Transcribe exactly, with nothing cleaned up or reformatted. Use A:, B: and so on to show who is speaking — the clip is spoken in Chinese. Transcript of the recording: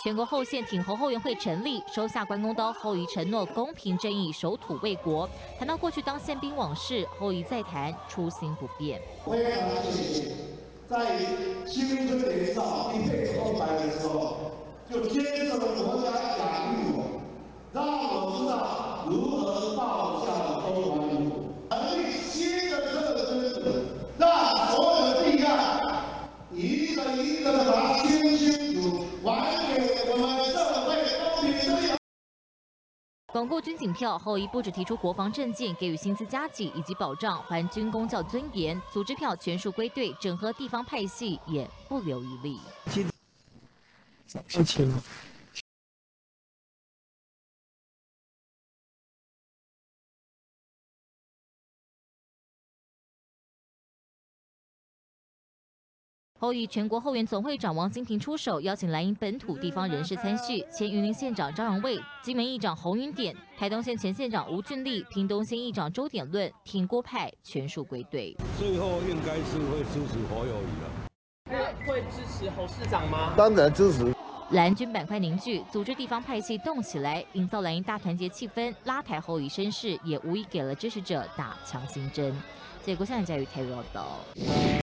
A: 全国后线挺侯后援会成立，收下关公刀，侯友宜承诺公平正义，守土卫国。谈到过去当宪兵往事，侯友宜再谈初心不变。
B: 非常谢谢，在青春年少一片空白的时候，就接受国家养育我，让我知道如何报效中华民族，成立新的特征，让所有的地案一个一个的把它清清楚，还给我们社会公平正义。
A: 巩固军警票，侯友宜不只提出国防政见，给予薪资加给以及保障，还军公教尊严，组织票全数归队，整合地方派系也不留余力。
C: 事情。
A: 侯友宜全国后援总会长王金平出手，邀请蓝营本土地方人士参叙，前云林县长张荣卫、金门议长洪云典、台东县前县长吴俊立、屏东县议长周典论，挺郭派全数归队。
D: 最后应该是会支持侯友宜了。
E: 会会支持侯市长吗？
C: 当然支持。
A: 蓝军板块凝聚，组织地方派系动起来，营造蓝营大团结气氛，拉抬侯友宜声势，也无疑给了支持者打强心针。结果现在在于台报道。